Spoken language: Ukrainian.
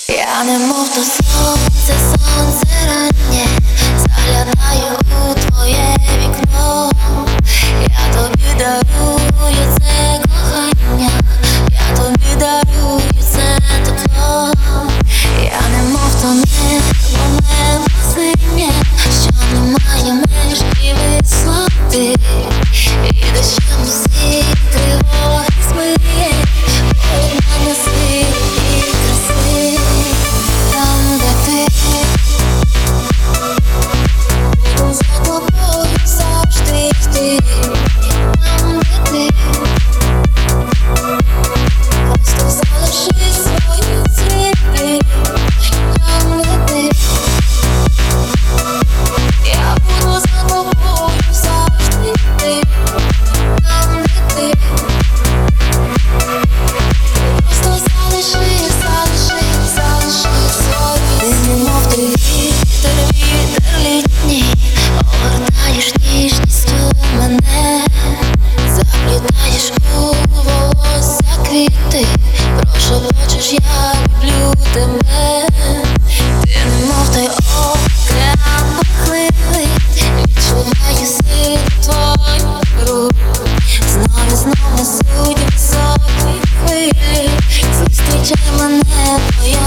Я немов то сонце, сонце раннє, заглядаю у твоє вікно. Я тобі дарую це кохання, я тобі дарую це тепло. Я немов то небо синє, що немає меж і висоти, і дощем усі тривоги змиє, ой, мене світ і краси. Там, де ти, буду за тобою завжди йти. Там, де ти, просто залиши свої сліди. Там, де ти, я буду за тобою завжди йти. Там, де ти, просто залиши свої. Ти немов той вітер літній, огортаєш ніжністю мене, заплітаєш у волосся квіти, прошепочеш, я люблю тебе. Ти немов той океан бурхливий, відчуваю силу твоїх рук. Знов несуть високі хвилі, зустрічай мене, твоя